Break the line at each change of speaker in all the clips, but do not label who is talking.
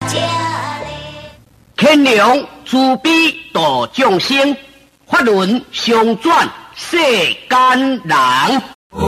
天良慈悲度众生，法轮相转世间人。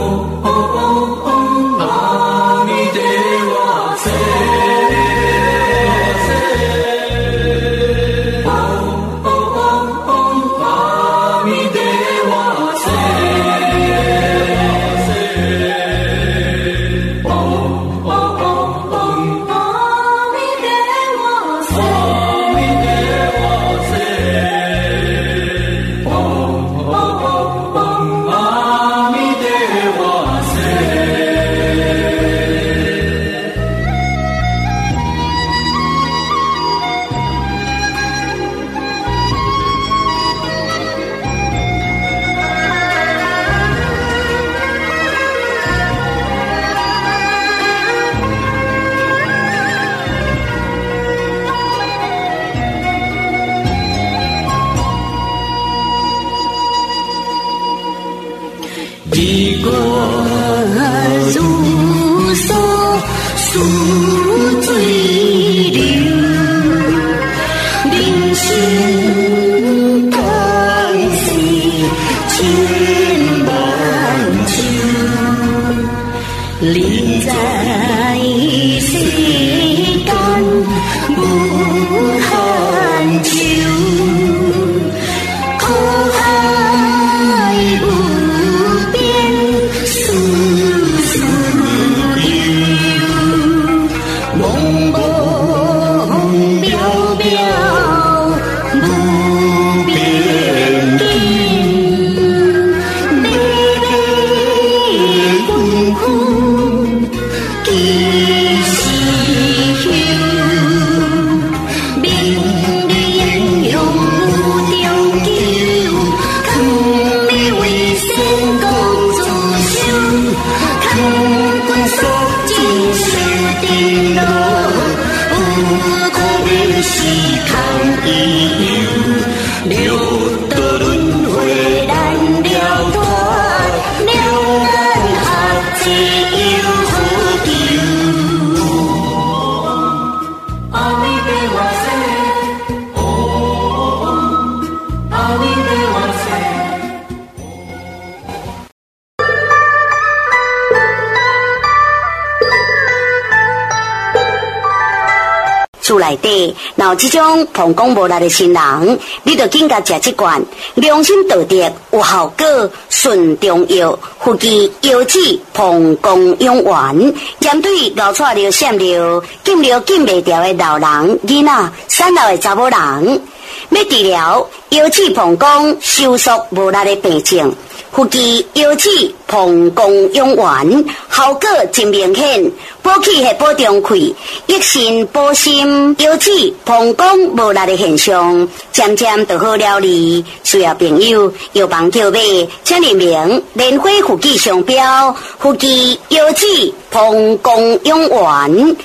厝内底，若有这种膀胱无力的新人，你就紧甲食这罐良心道德有效果顺中药，附基腰子膀胱养丸，针对熬出了、闪了、禁了、禁袂掉的老人、囡仔、产老的查某人，要治疗腰子膀胱收缩无力的病症。附基腰子膀胱养丸效果真明显，补气和保中气，益肾保心，腰子膀胱无力的现象渐渐就好了哩。需要朋友有帮叫买，请联名莲花附基商标，附基腰子膀胱养丸。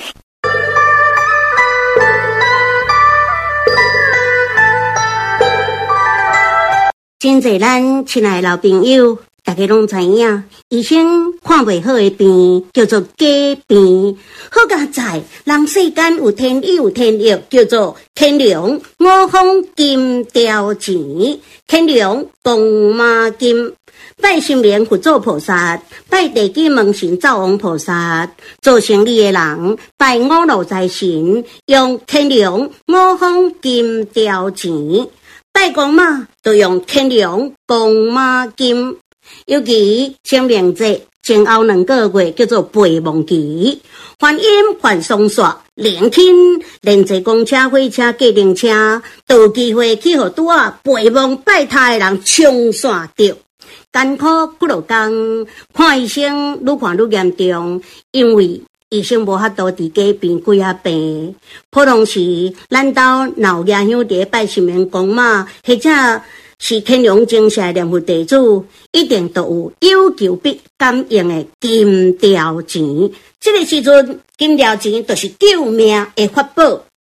真侪咱亲爱的老朋友，大家拢知影，医生看袂好的病叫做假病，好佳在人世间有天意有天意，叫做天良五方金雕钱，天良公妈金。拜心莲佛祖菩萨，拜地基门神灶王菩萨，做生意的人拜五路财神，用天良五方金雕钱。拜公妈就用天良公妈金，尤其清明节前后2个月叫做备忘期，梵音梵松煞连轻连坐公车、火车、计程车，都有机会去互拄啊备忘拜他的人冲煞着。艰苦几落工，看医生愈看愈严重，因为医生无法度伫家边几啊病，普通时咱兜老家乡伫拜神明公妈，或者是天良精舍念佛地主，一定都有有求必感应的金条钱。这个时阵，金条钱就是救命的法宝。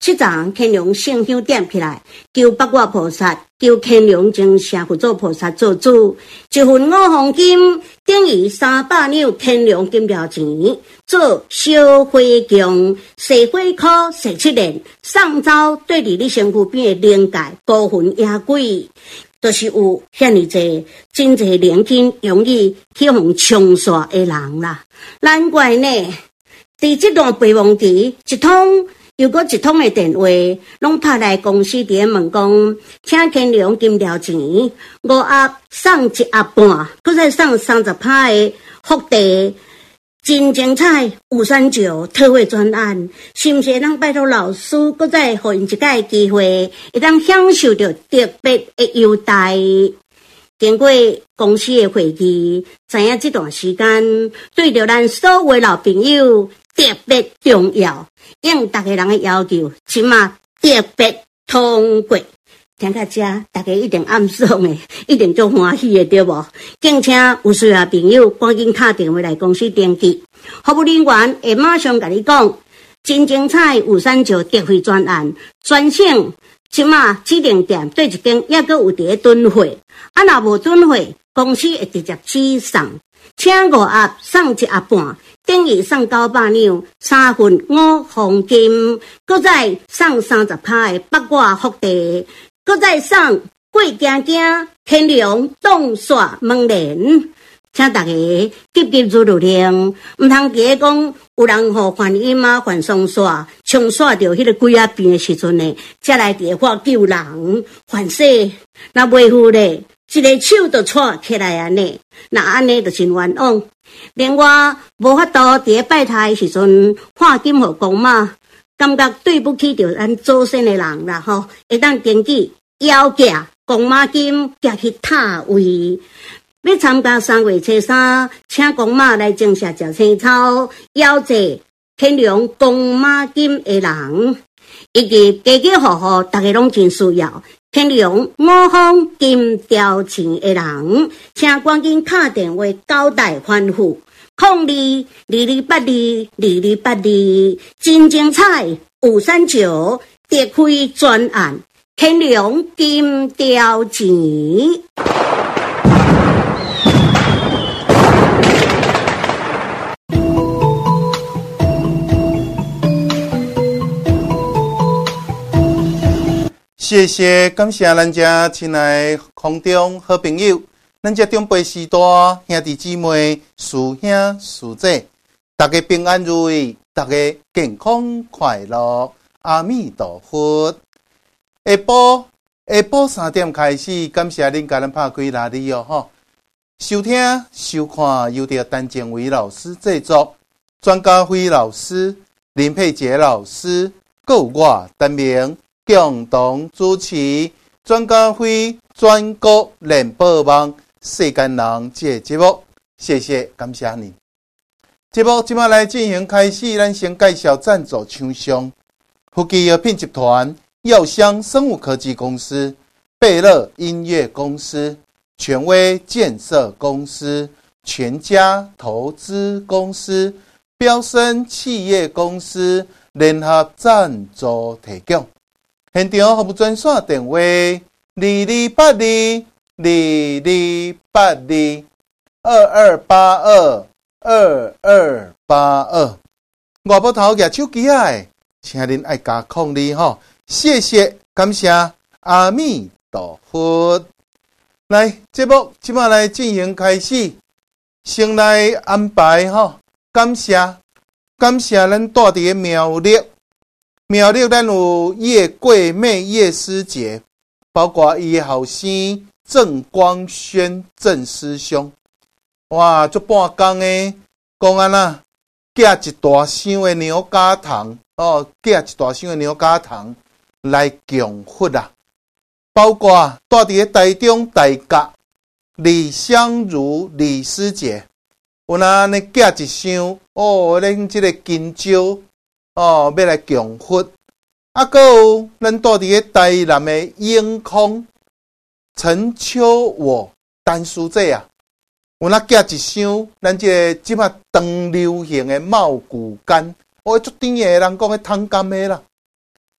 七丈乾隆圣香点起来，求八卦菩萨，求乾隆将社佛祖菩萨做主，一份5黄金等于300两乾隆金条钱，做烧花供，洗火烤17年，送走对伫你身躯边的灵界孤魂野鬼。就是有遐尼济真济年轻容易去互冲煞的人啦，难怪呢。伫这段备忘期，一通又搁一通的电话，拢拍来公司伫问讲，请乾隆金条钱5盒送1盒半，搁再送30拍的福地。真精彩539特惠专案，是毋是能拜托老师，搁再互因一个机会，会当享受到特别的优待？经过公司的会议，知影这段时间对着咱所有老朋友特别重要，应大家人的要求，即马特别通过。听到这，大家一定暗爽的，一定足欢喜的，对无？敬请有需要朋友赶紧打电话来公司登记，服务人员会马上甲你讲，真精彩539特惠专案，专省即马指定店对一间抑阁有伫咧囤货，若无囤货，公司会直接起送，请5盒送1盒半，等于送900两，3份5黄金，搁再送30拍的八卦福地。搁再送过行行乾隆洞煞门帘，请大家急急如律令，毋通伫咧讲有人互反音啊、反送煞，冲煞着迄个鬼仔病的时阵呢，才来伫咧发救人，反死若袂赴咧，一个手就扯起来安尼，那安尼就真冤枉。另外无法度伫咧拜塔的时阵换金互公妈。感觉对不起着咱祖先的人啦吼，会当登记邀嫁公妈金嫁去塔位。要参加3月初3，请公妈来种下食青草，邀济乾隆公妈金的人，以及家家户户大家拢真需要乾隆5黄金条钱的人，请赶紧打电话交代吩咐。0222822282，真精彩539特惠专案，乾隆金条钱。
谢谢，感谢咱遮亲爱的空中好朋友。咱这长辈时代兄弟姊妹、师兄师姐，大家平安如意，大家健康快乐，阿弥陀佛。下晡3点开始，感谢恁甲咱拍开哪里哦吼。收听收看由着陈建伟老师制作，专家辉老师、林佩杰老师，还有我陈明共同主持。专家辉全国联播网。世间人这节目，谢谢感谢你。节目即马来进行开始，咱先介绍赞助厂商：福基药品集团、药香生物科技公司、贝乐音乐公司、权威建设公司、全家投资公司、标升企业公司联合赞助提供。现场服务专线电话22822282，外部头举手机仔，请恁爱加控你吼，谢谢感谢阿弥陀佛。来，节目即马来进行开始，先来安排吼，感谢咱带伫个苗栗咱有叶桂妹叶师姐，包括伊的后生郑光轩郑师兄，哇，足半工诶，讲安那寄一大箱的牛轧糖哦，寄一大箱的牛轧糖来供佛啊！包括带伫个台中大甲李香如李师姐，有那呢寄一箱哦，恁即个金蕉哦，要来供佛。啊，还有咱带伫个台南的永康陈秋我单书姐啊，有那寄一箱咱即个即马当流行的茂谷柑，哦，足甜的，人讲的汤柑的啦。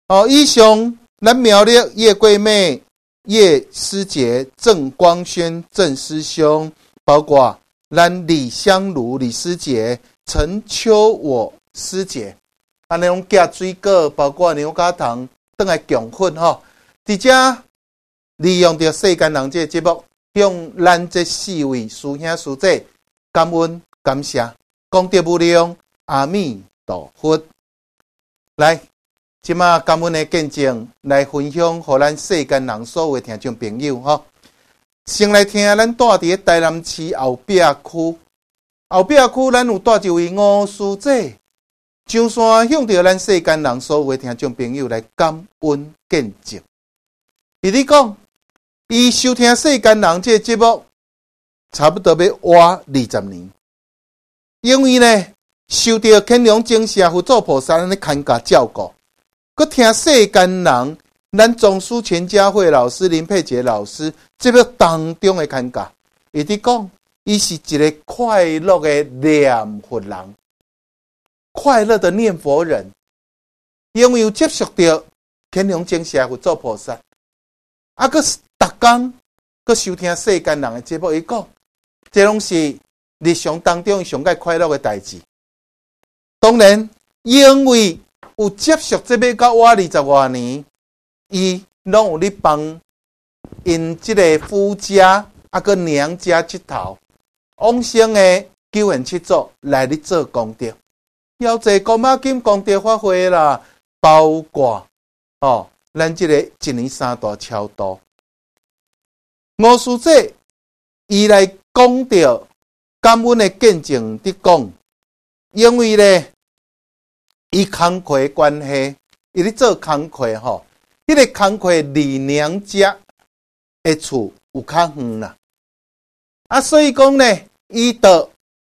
以上咱苗栗叶桂妹、叶师姐、郑光轩、郑师兄，包括咱李香茹李师姐、陈秋我师姐，安尼拢加水果，包括牛轧糖，倒来强粉吼。伫遮利用着世间人这个节目，向咱这4位师兄师姐感恩感谢，功德无量，阿弥陀佛。来，即马感恩的见证来分享，互咱世间人所有的听众朋友吼。先来听咱住伫台南市后壁区，后壁区咱有带一位吴师姐，上山向着咱世间人所有的听众朋友来感恩见证。伊咧讲，伊收听世间人这个节目，差不多要活20年，因为呢，受到乾隆精舍佛祖菩萨的看家照顾，佮听世间人，咱宗师全家会老师林佩杰老师节目当中的看家，伊咧讲，伊是一个快乐的念佛人，快乐的念佛人，因为有接触到乾隆精舍佛祖菩萨。佮逐工佮收听世间人的节目，伊讲，这拢是日常当中上界快乐的代志。当然，因为有接触这要到我20多年，伊拢有咧帮因这个夫家佮娘家佚头，往生的救援七组来咧做功德，要做公妈金功德发挥啦，包括咱这个1年3大超度，吴师姐伊来讲到感恩的见证伫讲，因为咧伊工课的关系，伊咧做工课吼，迄个工课离娘家的厝有较远啦，所以讲咧，伊就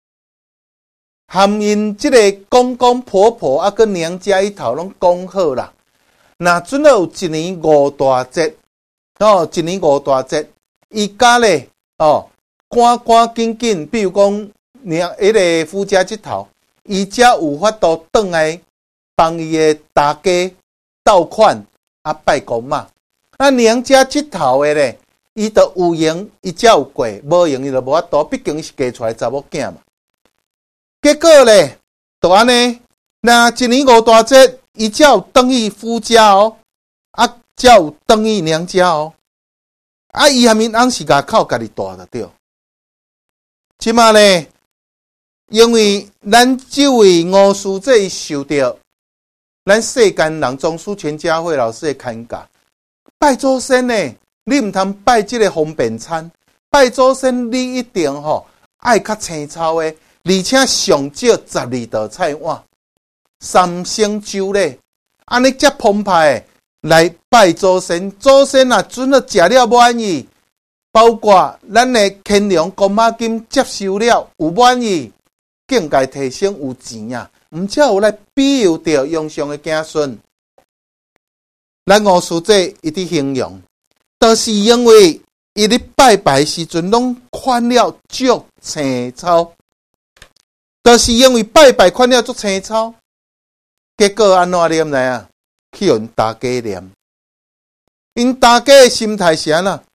含因即个公公婆婆佮娘家迄头拢讲好啦。那准有1年5大节，1年5大节，伊家咧赶紧，比如讲迄个夫家佚头，伊才有法度转来帮伊的大家倒款拜公妈。娘家佚头的咧，伊就有闲，伊才有过；无闲伊就无法度，毕竟伊是嫁出来查某囝嘛。结果咧，就安尼，那1年5大节。伊才有转去夫家才有转去娘家伊含因翁是家靠家己大就对。即马咧，因为咱这位吴师姐受到咱世间人宗师全家会老师的看教，拜祖先呢，你毋通拜即个方便餐，拜祖先你一定爱较青草的，而且上少12道菜碗。3星酒咧，安尼才澎湃来拜祖先。祖先准了食了满意，包括咱的乾隆公妈金接受了有满意，境界提升有钱毋才有来庇佑着用上的子孙。咱吴师姐伊伫形容，就是因为伊咧拜拜时阵拢款了足青草，就是因为拜拜款了足青草。结果安怎念来去用大家念，因大家的心态是安那？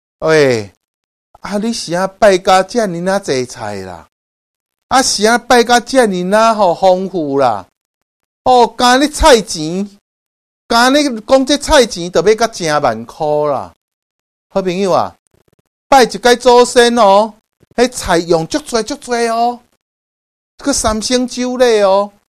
你是拜甲遮尔济菜啦，是拜甲遮尔丰富啦，加你菜钱，加你讲这菜钱就要甲10万块啦。好朋友拜一届祖先迄菜用足多足多个3星酒咧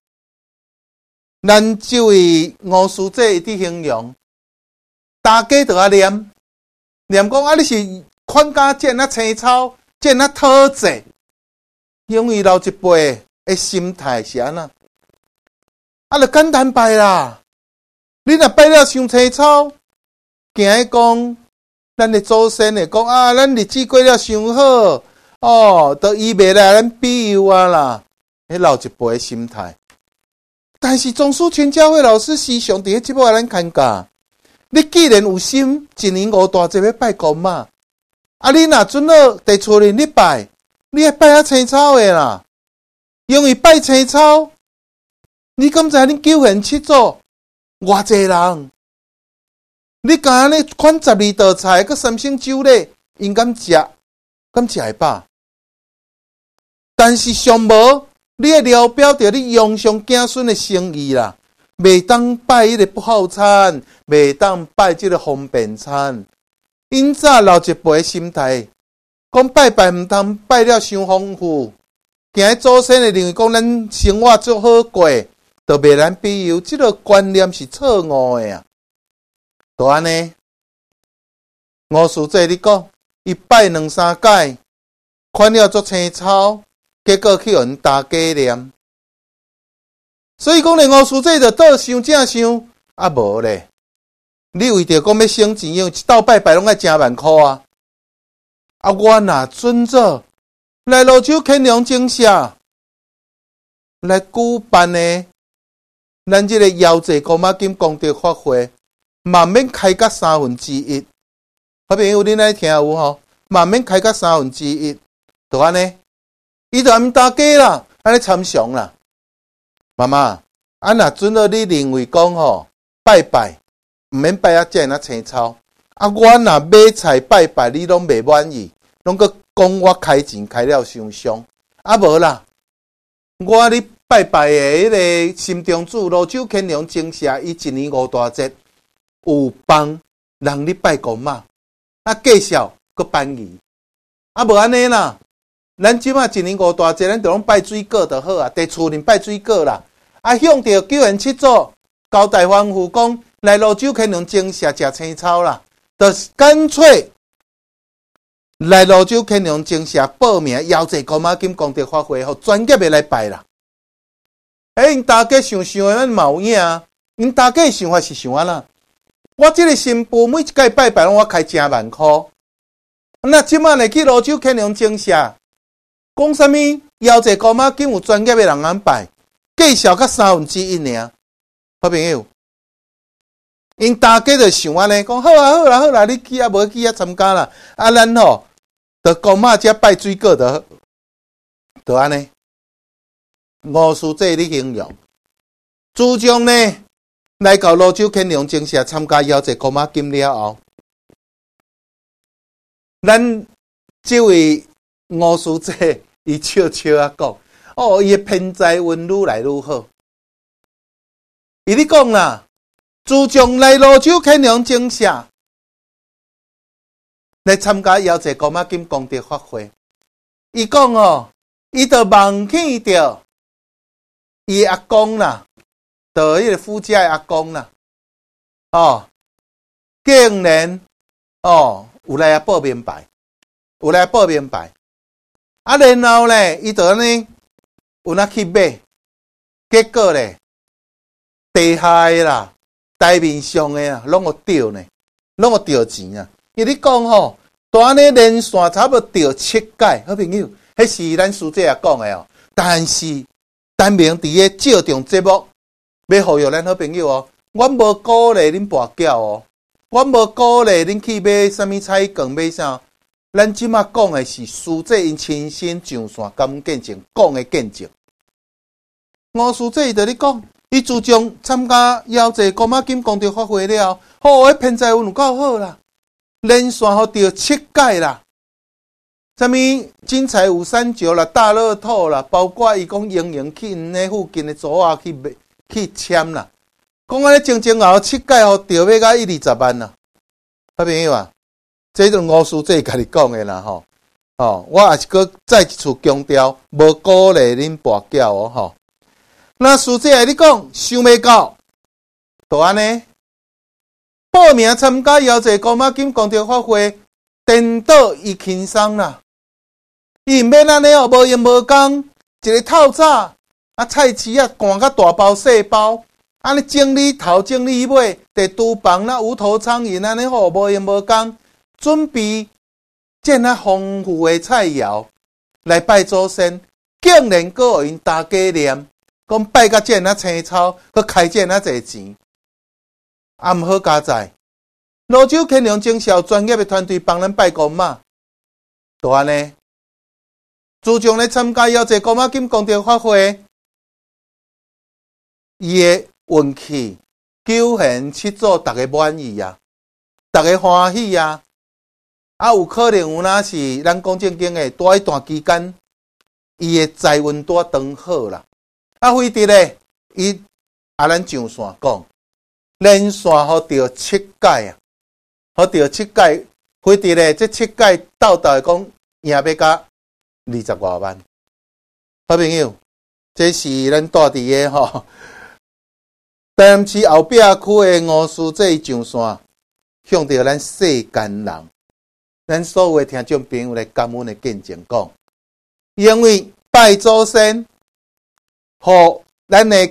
咱这位吴师姐伫形容，大家都念讲你是款甲遮那青草，遮那讨济，因为老一辈的心态是安那，就简单拜啦。你若拜了伤青草，惊伊讲咱的祖先会讲咱日子过了伤好，都伊袂来咱庇佑啦。迄老一辈的心态。但是宗师全家会老师时常伫节目咱看教，你既然有心1年5大节要拜公妈，你若准了第初日你拜，你爱拜青草的啦，因为拜青草，你敢知恁9元7组偌济人，你敢安尼款12道菜，佮3星酒咧，因敢食会饱？但是上无，你会聊表着你养上子孙的生意啦，袂当拜迄个不好餐，袂当拜即个方便餐。因早老一辈心态，讲拜拜毋通拜了伤丰富，行喺祖先的认为讲咱生活足好过，就袂咱比由，即个观念是错误的啊。就安尼，吴师姐你讲，伊拜2-3届，款了足青草，结果去互因大家念。所以讲咧，吴师姐就倒想正想，啊无咧。你为着讲要省钱，因为一道拜拜拢爱10万块啊！啊，我若准做来泸州乾隆精舍来举办的，咱这个腰济公马金功德法会，嘛免开到1/3。好朋友，恁来听有吼？嘛免开到1/3，就安尼，伊就暗大家啦，安尼参详啦。妈妈，啊若准到你认为讲吼，拜拜。毋免拜啊，遮那青草。啊，我若买菜拜拜，你拢袂满意，拢搁讲我开钱开了伤伤。啊无啦，我咧拜拜的迄个心中主泸州乾隆精舍，伊1年5大节有帮人咧拜公妈，啊介绍搁办仪。啊无安尼啦，咱即马1年5大节，咱就拢拜水果就好啊，伫厝里拜水果啦。啊，向着救援七组交代吩咐讲。来泸州乾隆精舍食青草啦，就是干脆来泸州乾隆精舍报名，邀这公马金功德发挥，互专业的来拜啦。因大家想想的，咱嘛有影啊。因大家的想法是想安啦。我这个新妇每一届拜拜，我开10万块。那即马来去泸州乾隆精舍，讲啥物？邀这公马金有专业的人安拜，介绍到1/3尔。好朋友。因大家就想安尼讲，好啊好啦好啦，你去啊无去啊参加啦，啊咱吼，就公妈遮拜水果就安尼。吴师姐你形容，自从呢来到泸州乾隆精舍参加邀这公妈金了后，咱这位吴师姐伊笑笑啊讲，哦，伊的偏财运愈来愈好。伊咧讲啦。自从来泸州乾隆精舍来参加邀这公马金功德法会，伊讲哦，伊就梦见着伊阿公啦，就迄个夫家的阿公啦，哦，竟然哦有来报名牌，啊，然后咧，伊就安尼有哪去买，结果咧，地下的啦。台面上的啊，拢有钓呢，拢有钓钱啊。因为你讲吼，大安尼连续差不多钓7届，好朋友，迄是咱师姐也讲的哦。但是单明伫个照中节目，要呼吁咱好朋友哦，我无鼓励恁跋筊哦，我无鼓励恁去买啥物彩券，买啥。咱即马讲的是师姐因亲身上线感见证讲的见证。吴师姐就咧讲。伊自从参加邀这公马金功德发挥了，迄偏财运有够好啦，连续互钓7届啦。啥物金财五三九啦、大乐透啦，包括伊讲营去因那附近的组啊去签啦。讲安尼前后7届互钓要到1-20万啦。好朋友啊，这种吴师姐家己讲的啦吼。哦，我也是搁再一次强调，无鼓励恁跋筊哦吼。那师姐你讲想袂到，就安尼报名参加邀这公马金功德法会，颠倒伊轻松啦。伊毋免安尼哦，无闲无工，一个透早啊菜市啊赶甲大包细包，安尼整理头整理尾，伫厨房啦无头苍蝇安尼吼，无闲无工，准备这啊丰富的菜肴来拜祖先，竟然阁互因大家念。讲拜甲这那青草，佮开这那侪钱，啊毋好加在。泸州乾隆精舍专业的团队帮咱拜公妈，就安尼。自从咧参加邀这公妈金功德法会，伊的运气 9贤7祖，大家满意啊，大家欢喜啊。有可能有哪是咱讲正经的，多一段期间，伊的财运多长好啦。非得咧，咱上线讲，连线好着7届啊，好着7届，非得咧，这7届斗的讲赢要甲20多万。好朋友，这是咱住伫的吼，台南市后壁区的吴师姐上线，向着咱世间人。咱所有的听众朋友来感恩的见证讲，因为拜祖先，互因的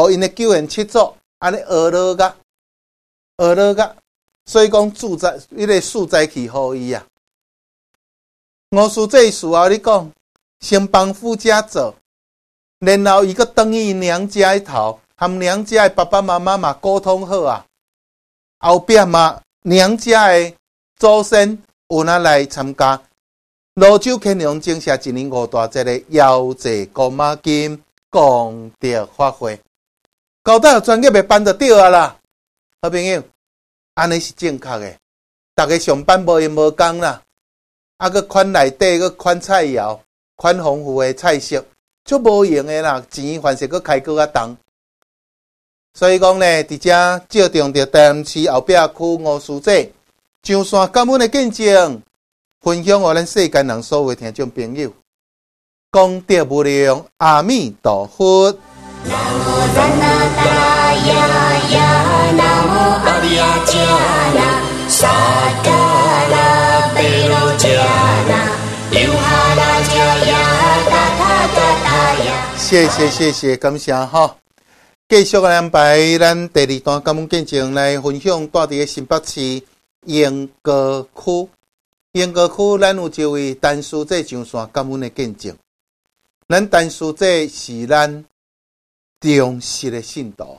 9贤7祖安尼学落个，所以讲住在迄个住在去互伊啊。吴师这事后你讲，先帮夫家做，然后伊个等于娘家一头，和娘家的爸爸妈妈嘛沟通好啊，后壁嘛娘家的祖先。有哪来参加罗州乾隆正社1年5大节的遥祭公马金功德法会，交代专业的办得到啊啦，好朋友，安尼是正确的。大家上班无闲无工啦，个款内底个款菜肴，款丰富的菜色，足无用的啦，钱反正个开搁较重。所以讲呢，伫遮照中着台南市后壁区吴师姐。上线感恩的见证，分享予咱世间人所有听众朋友，功德无量，阿弥陀佛。南无赞那达呀呀，南无阿弥阿迦那，萨嘎拉贝罗迦那，尤哈拉迦呀，达他达他呀。谢谢，感谢哈。继续安排咱第2段感恩见证来分享，住伫个新北市。英歌区，咱有一位陈师姐上线感恩的见证。咱陈师姐是咱忠实的信徒，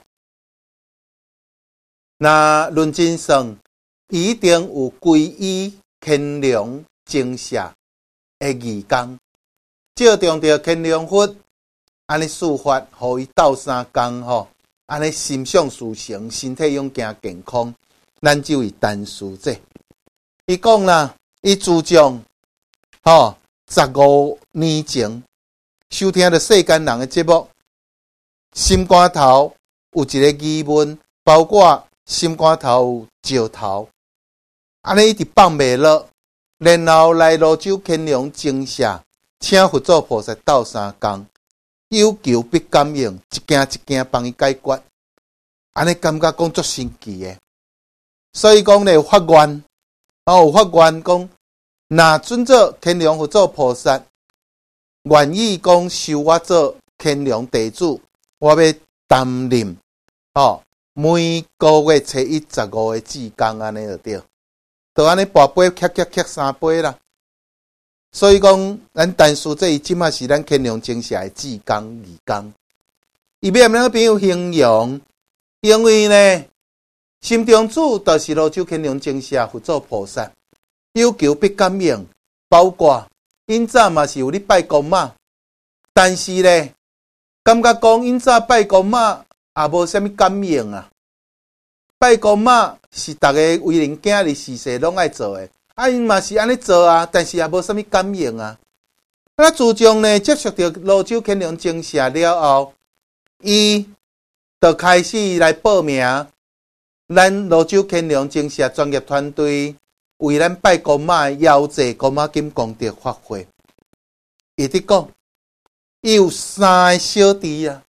那论真算，一定有皈依乾隆精舍的义工，照中着乾隆佛，安尼释法，互伊斗3工吼，安尼心想事成，身体勇健健康。咱这位陈师姐，伊讲啦，伊自从15年前收听着世间人的节目，心肝头有一个疑问，包括心肝头有石头，安尼一直放袂落，然后来罗州乾隆精舍，请佛祖菩萨斗3工，有求必感应，一件一件帮伊解决，安尼感觉讲足神奇的。所以讲咧，有发愿，有发愿讲，若准做乾隆佛祖菩萨，愿意讲收我做乾隆地主，我要担任每个月初1、15的志工安尼就对，就安尼跋杯磕3杯啦。所以讲，咱陈师姐伊即马是咱乾隆精舍的志工义工，伊要咱朋友形容，因为呢。心中主就是罗州乾隆精舍佛祖菩萨，有求必感应，包括因早嘛是有咧拜公妈，但是咧，感觉讲因早拜公妈也无啥物感应啊。拜公妈是逐个为人囝儿事事拢爱做诶，因嘛是安尼做啊，但是也无啥物感应啊。自从呢接触到罗州乾隆精舍了后，伊就开始来报名。咱罗州乾隆精舍专业团队为咱拜公妈遥祭公马金功德法会，伊伫讲，伊有3个小弟啊，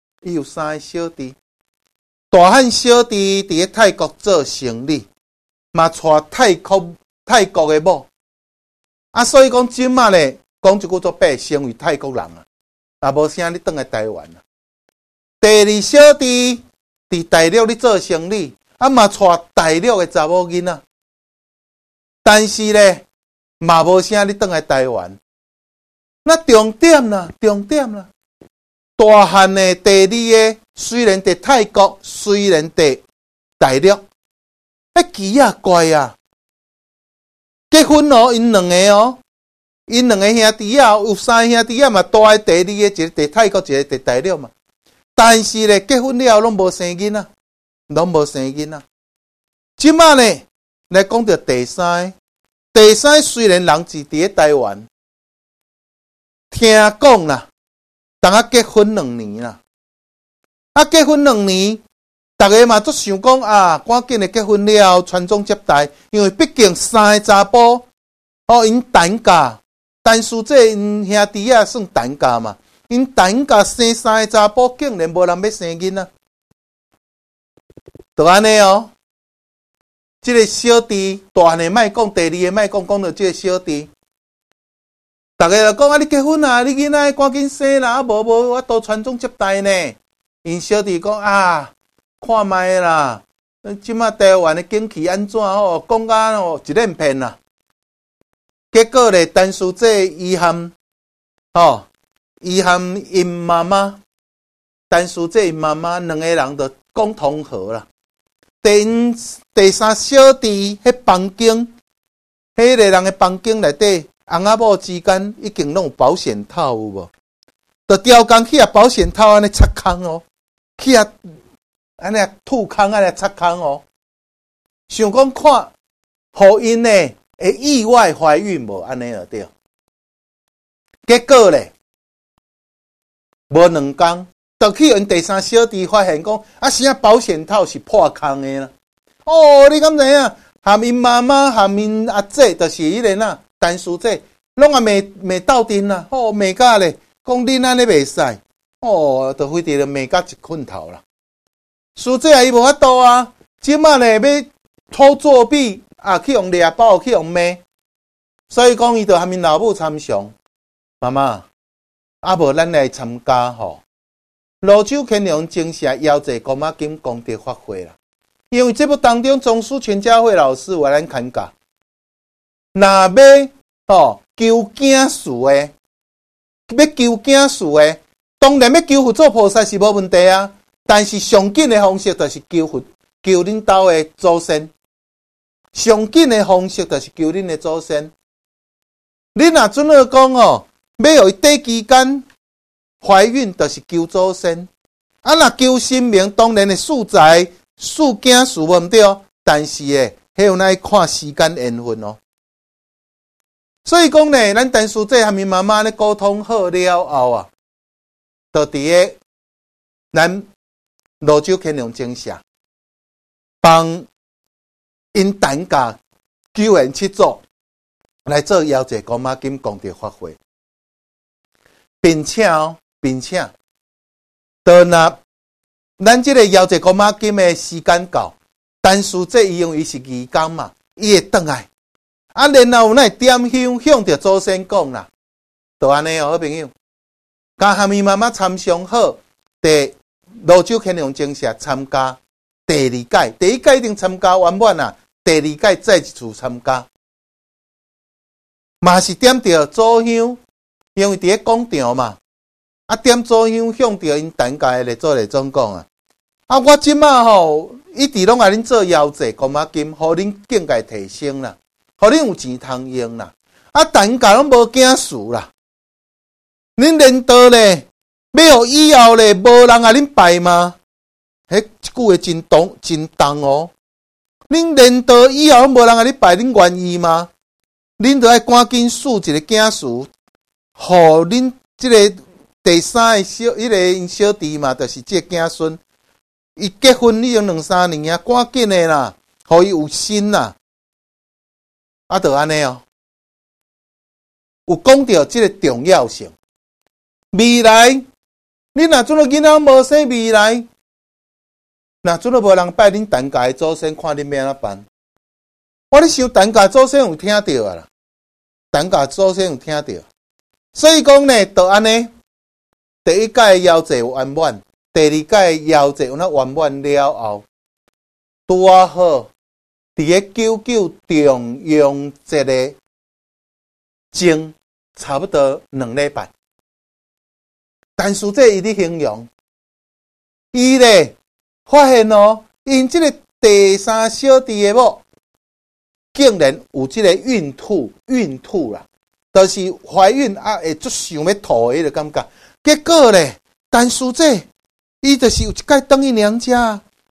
大汉小弟伫泰国做生意，嘛娶泰国的某，所以讲即马咧，讲一句做白，成为泰国人啊，也无啥咧转来台湾啊。第2小弟伫大陆咧做生意。嘛娶大陆的查某囡仔，但是咧嘛无啥咧转来台湾。那重点啦，大汉的第2个虽然伫泰国，虽然伫大陆，奇啊怪啊！结婚哦，因2个因2个兄弟啊，有3个兄弟啊嘛，大的第2个一个伫泰国，一个伫大陆嘛。但是咧结婚了后拢无生囡仔。 拢无生囡仔。即马呢，来讲到第三虽然人是伫咧台湾，听讲啦，当啊结婚2年啦，结婚2年，大家嘛都想讲赶紧的结婚了，传宗接代，因为毕竟3个查甫，因单嫁，单叔这因兄弟啊算单嫁嘛，因单嫁生3个查甫，竟然无人要生囡仔，就安尼哦。这个小弟大个莫讲，第2个莫讲，讲到这个小弟，大家就讲你结婚啊，你囡仔赶紧生啦，无我都传宗接代呢。因小弟讲看卖啦，即马台湾的景气安怎讲甲一连片啦。结果咧，单叔这伊含因妈妈，单叔这因妈妈2个人就讲通好啦。第3小弟迄房间，迄个人的房间内底，翁仔某之间已经拢有保险套有无？就雕工去保险套安尼插空哦，去安尼吐空安尼插空哦，想讲看，互因呢会意外怀孕无安尼就对。结果咧，无2天。就去因第3小弟发现讲，啥保险套是破空的啦。你敢知影？含因妈妈、含因阿姐，就是迄个啦，单叔姐，拢骂斗阵啦。骂甲咧，讲恁安尼袂使。就非得骂甲一困头啦。叔姐伊无法度啊，即马咧要偷作弊去用掠包，去用骂，所以讲伊就含因老母参详，妈妈，无咱来参加泸州乾隆精社邀集公仔金功德法会啦，因为节目当中总书全家会老师为咱看教，若要求囝事的，要求囝事的，当然要求佛祖菩萨是无问题啊，但是上紧的方式就是求恁兜的祖先，上紧的方式就是求恁的祖先。你若准了讲要有一短期间。怀孕就是求祖先，若求神明，当然的素材、素囝事无毋对，但是迄有哪看时间缘分哦。所以讲呢，咱单叔这和因妈妈咧沟通好了后就伫个咱泸州乾隆精社帮因单家救援7组来做邀集公仔金功德法会，并且到那咱这个邀集公仔金的时间到，单叔这因为伊是义工嘛，伊会转来，然后那点香向着祖先讲啦，就安尼好朋友，甲和伊妈妈参详好，伫泸州乾隆精社参加第2届，第1届一定参加圆满啦，第2届再一次参加，嘛是点着祖香，因为伫咧广场嘛。点祖香向着因单家的来总讲我即马一直拢甲恁做邀集公仔金，互恁境界提升啦，互恁有钱通用啦。单家拢无囝事啦，恁连道咧，要互以后咧无人恁拜吗？迄一句话真重哦。恁连道以后拢无人恁拜，恁愿意吗？恁就爱赶紧树一个囝事，互恁即个。第3个因小弟嘛，就是这个囝孙，伊结婚已经2-3年啊，赶紧的啦，互伊有心啦，就安尼有讲到这个重要性。未来，你若准了囡仔无生未来，若准了无人拜恁单家的祖先，看恁要安怎办？我咧想单家祖先有听到啦，单家祖先有听到，所以讲呢，就安尼。第1届邀集有圆满，第2届邀集有圆满了后，拄好伫个99中央节的前差不多2礼拜，但是这伊咧形容，伊咧发现因这个第3小弟的某，竟然有这个孕吐啦，就是怀孕会足想要吐的迄个感觉。结果咧，单叔这伊就是有一届回去娘家，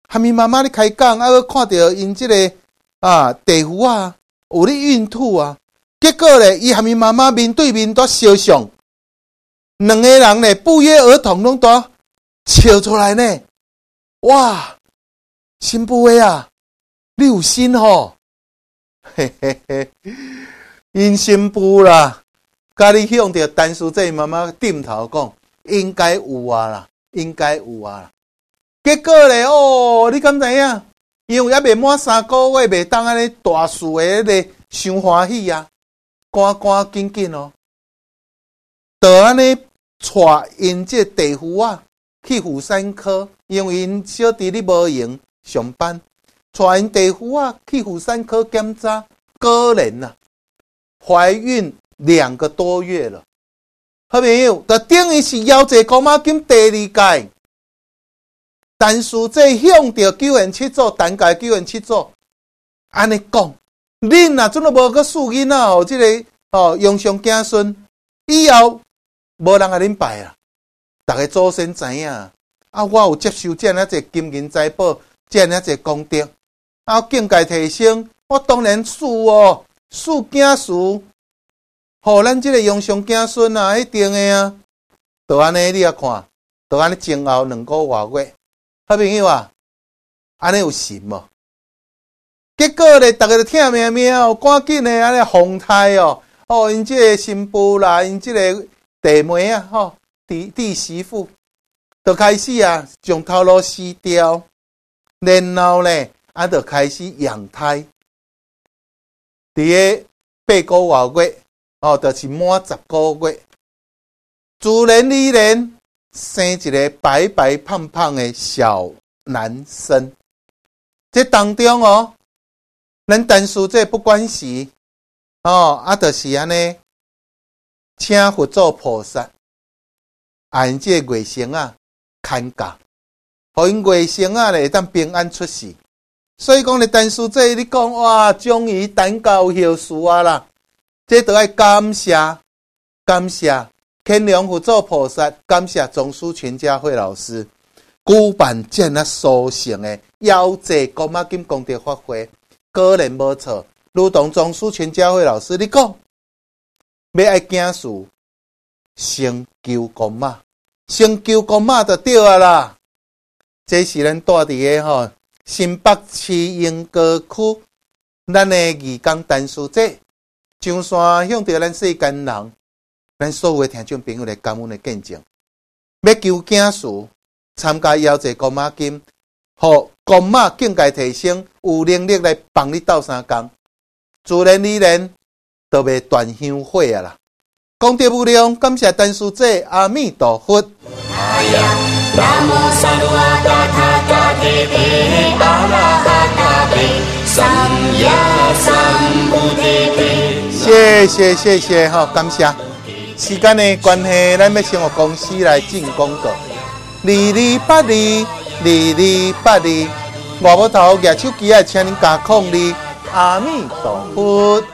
含义妈妈咧开讲，啊，看到因这个地府啊，有咧孕吐啊，结果咧，伊含义妈妈面对面都相像，两个人咧不约而同拢都笑出来呢。哇，新妇啊，你有心吼，嘿嘿嘿，因新妇啦，甲你向着陈师姐妈妈点头讲，应该有啊啦，应该有啊啦。结果咧，你敢知影？因为还未满3个月，未当安尼大事的咧，伤欢喜啊，赶赶紧紧哦，就安尼带因这地府啊去妇产科，因为因小弟咧无闲上班，带因地府啊去妇产科检查，果然啊，怀孕2个多月了。好朋友，就等于是夭折姑妈金第2届。陈师姐向着救援七组，单届救援七组，安尼讲，恁若准都无去输囡仔哦，这个永上子孙，以后无人甲恁拜啦。大家祖先知影，我有接受这样一个金银财宝，这样一个功德，境界提升，我当然输哦，输子嗣，互咱这个永上子孙啊，一定的啊，就安尼你啊看，就安尼前后2个多月。好朋友啊，安尼有神无？结果咧，大家都听命命哦，赶紧咧安尼奉太哦，因这个新妇啦，因这个弟妹啊，弟媳妇，就开始啊，将头颅撕掉，然后咧，就开始养胎。伫个8个多月，就是满10个月，自然而然。生一个白白胖胖的小男生，这当中咱陈师姐不管时，就是安尼，请佛祖菩萨，因这月生啊看教，互因月生啊会当平安出世。所以讲咧，陈师姐你讲哇，终于等到有事啊啦，这都要感谢。天良佛祖菩萨，感谢宗师全家会老师举办这样殊胜的夭折姑妈金功德法会，果然无错。如同宗师全家会老师你讲，要爱囝事，先救姑妈，先救姑妈就对啊啦。这是咱住伫个新北市莺歌区，咱的义工陈师姐上山向着咱世间人。咱所有的听众朋友来感恩的见证，要求囝事参加夭折姑妈金，互姑妈境界提升，有能力来帮你斗相共，自然而然就袂断香火啊啦。功德无量，感谢陈师姐，阿弥陀佛。谢谢感谢。时间的关系，咱要生活公司来进广告。2282，外母头举手机啊，请恁加02，阿弥陀佛。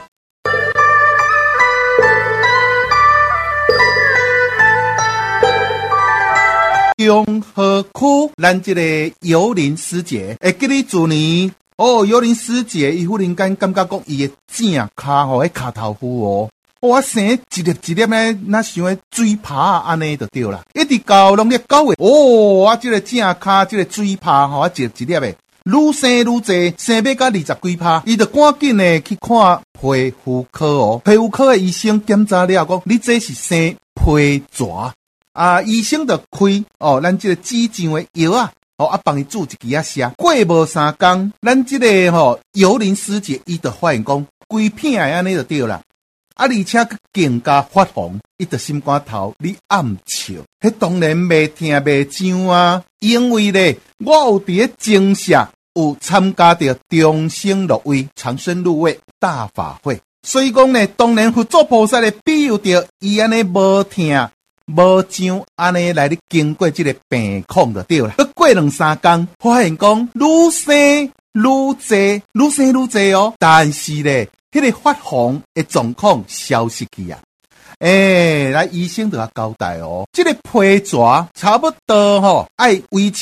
中和区，咱这个游林师姐，会记你去年游林师姐，伊忽然间感觉讲伊的正骹迄骹头肤我生一粒一粒咧，那想诶水泡安尼就对啦。一直到农历9月，我这个正骹这个水泡我一粒一粒诶，愈生愈济，生要到20几泡，伊就赶紧诶去看皮肤科皮肤科诶医生检查了，讲你这是生皮蛇医生就开咱这个止痒诶药啊，帮伊煮一支啊吃。过无3天，咱这个游林师姐伊就发现讲规片诶安尼就对啦。而且更加发红，伊就心肝头你暗笑，迄当然袂听袂上啊。因为咧，我有伫咧精舍有参加着终生入位、长生入位大法会，所以讲咧，当然佛祖菩萨咧庇佑着伊安尼无听无上安尼来咧经过这个病况就对了。过2-3天，发现讲愈生愈济但是咧。迄个发红的状况消失去啊！来医生就要交代这个皮蛇差不多爱维持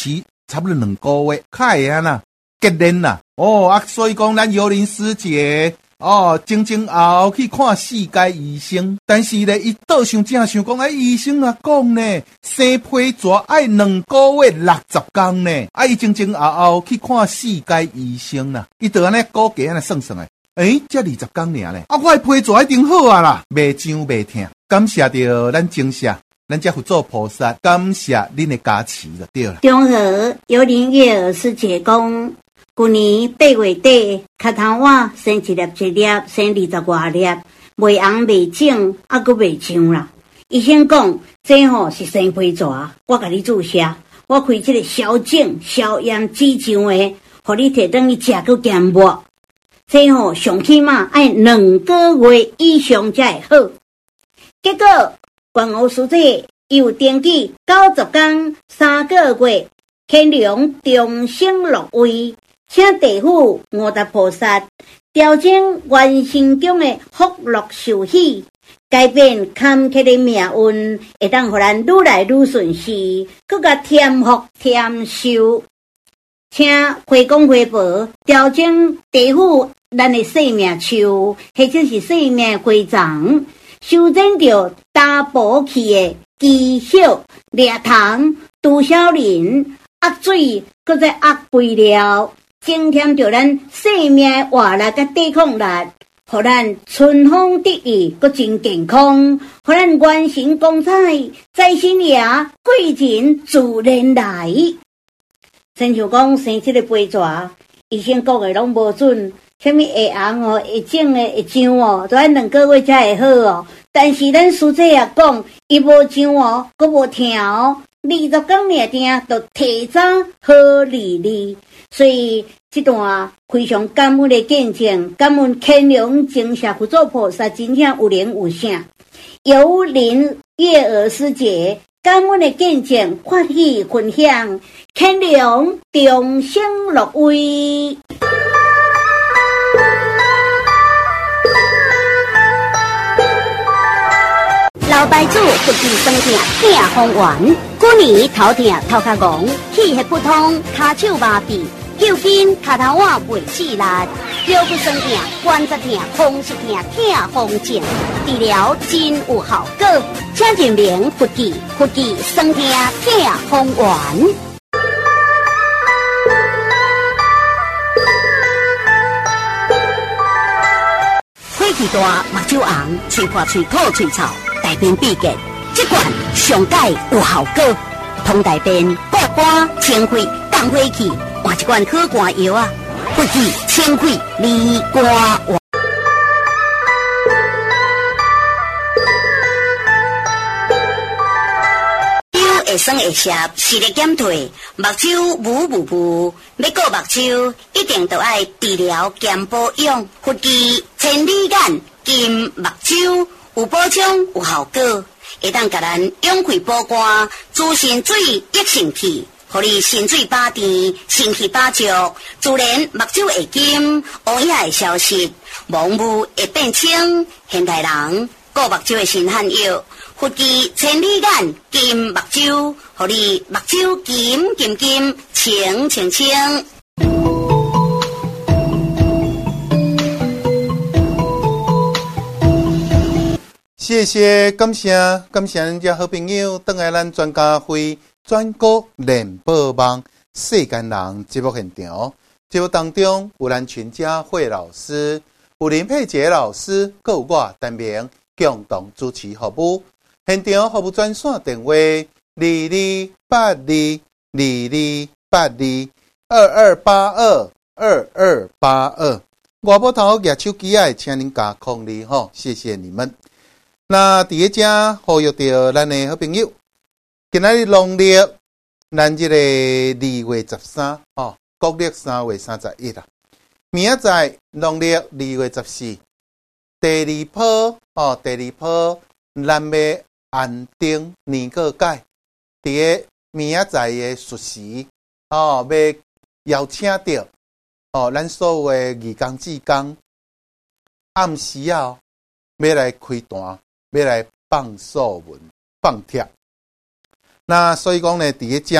差不多2个月，较会啊呐，结练啦。所以讲咱幽灵师姐前后去看4界医生，但是咧，伊倒想正想讲，医生啊讲呢，生皮蛇爱2个月60天呢，伊前后去看4界医生啦，伊就安尼估计安尼算算诶。才20天尔咧，我的皮蛇一定好啊啦，袂痒袂痛。感谢着咱精舍，咱这佛祖菩萨，感谢恁的加持就对了。
中和幽灵月儿师姐讲，去年8月底，脚头碗生1粒1粒，生20多粒，袂红袂肿，还佫袂痒啦。医生讲，这是生皮蛇，我甲你注射，我开这个消肿、消炎、止痒的，互你摕转去食佫减末。这上起码爱2个月以上才会好。结果，关侯师姐又登记90天3个月，乾隆重新落位，请地府五大菩萨调整原生中的福禄寿喜，改变坎坷的命运，会当互咱愈来愈顺遂，更加添福添寿。请回公回婆调整地府咱的生命树，或者是生命规章，修正着打补去的肌血、裂糖、杜小林、压水，搁再压肥料，增添着咱生命活力甲抵抗力，互咱春风得意，搁真健康，互咱元神光彩，财神爷贵人自然来。亲像讲生这个皮蛇，医生讲的拢无准，什么会红会肿会痒都要2个月才会好但是咱师姐也讲，伊无痒佫无痛20天定就提早好利。所以这段非常感恩的见证，感恩乾隆精舍佛祖菩萨真正有灵有圣，幽灵月儿师姐感恩的见证发喜分享，乾隆重新落位。
老牌子福气酸痛痛风丸，去年头痛头壳戆，气血不通，骹手麻痹，抽筋脚头碗袂死力，腰骨酸痛、关节痛、风湿痛、痛风症，治疗真有效果。请认明福气酸痛痛风丸。火气大，目睭红，嘴破嘴吐嘴臭。大便秘结，这款上解有效果，通大便、固肝、清肺、降火气，换一罐好肝药啊！福气、清肺、利肝丸。腰会酸会涩，视力减退，目睭雾，要顾目睭，一定都要治疗兼保养，福气千里眼，金目睭。有保障有效果，会当甲咱养气补肝，滋肾水益肾气，互你肾水饱甜，肾气饱足，自然目睭会金，乌影会消失，盲目会变清。现代人顾目睭的神汉药，福气千里眼金目睭，互你目睭金，清。
谢谢，感谢人家好朋友，回来咱专家会转国联播网世间人节目现场。节目当中有咱全家慧老师、有林佩杰老师，还有我陈明共同主持服务。现场服务专线电话22822282，外部头举手机爱，请您加02吼，谢谢你们。那伫个遮呼吁到咱的好朋友，今仔日农历咱这个2月13国历3月31啦。明仔载农历2月14，第二波咱要安定年过改，伫个明仔载的述时要邀请到咱所有的义工志工，暗时要来开单。要来放素文、放帖，那所以讲呢，伫个遮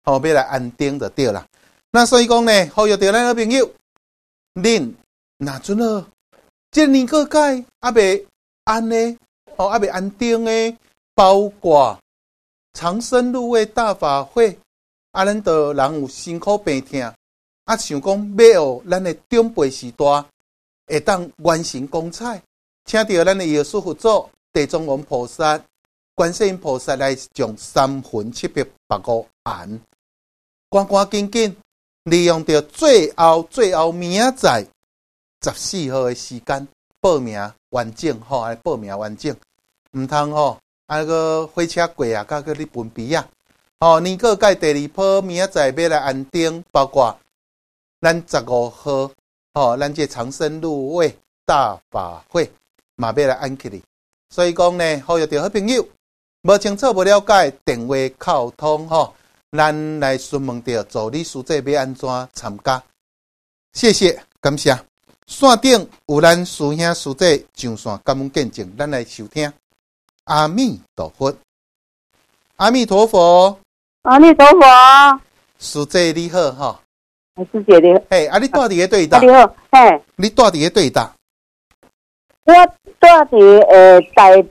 要来安定就对啦。那所以讲呢，呼吁到咱好朋友，恁若准好，这年过界还未安呢，还未安定的，包括长生路的大法会，咱都人有辛苦病痛，想讲要咱的长辈时代会当完成光彩，请到咱的耶稣佛祖、地藏王菩萨、观世音菩萨来将3分785安，赶紧利用到最后明仔14号的时间报名完整吼，来报名完整，唔通吼，个火车过啊，甲你分批啊，年过界第2波明仔要来安定，包括咱15号，咱这长生路位大法会嘛要来安起哩，所以讲呢，呼吁到好朋友，无清楚无了解，电话沟通吼。咱来询问到助理书记要安怎参加，谢谢，感谢。线顶有咱师兄师姐上线感恩见证，咱来收听。阿弥陀佛，阿弥陀佛，
阿弥陀佛。
师姐你好哈，
师姐你好。
嘿，你住伫个对搭？
你好，嘿。
你住伫个对搭？
我住伫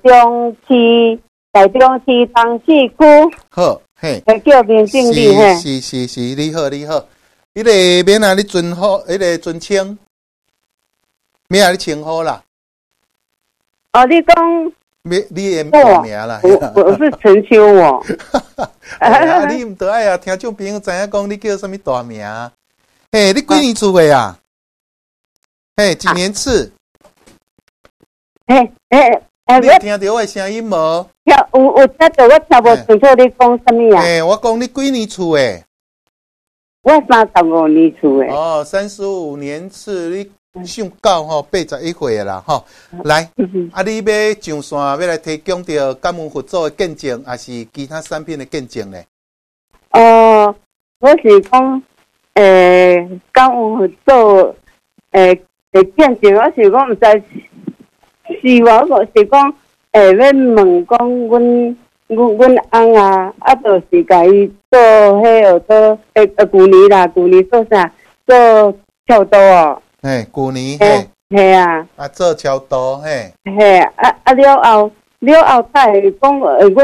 台中市东市区。
好。嘿，
叫民政理嘿，
是，你好。迄个免啊，你尊好，迄个尊称，免啊，你称呼啦。
哦，你讲，
你也报名啦。
我是陈秋我。
你唔得爱啊，听众朋友知影讲你叫什么大名？嘿，你几年出的啊？嘿，几年次？你有听到我的声音无？
有听到，我听无清楚你讲什么啊？
我讲你几年厝诶？
我35年厝诶。
35年次，你上到81岁啦吼。来，你要上线要来提供到感恩佛祖的见证，还是其他产品的见证呢？
我是讲，感恩佛祖的见证，我是讲唔知。是我是讲，要问讲，阮翁啊，就是甲伊做迄个做，旧年做啥？做超度哦。
旧年
嘿啊。
做超度嘿。
了后才会讲，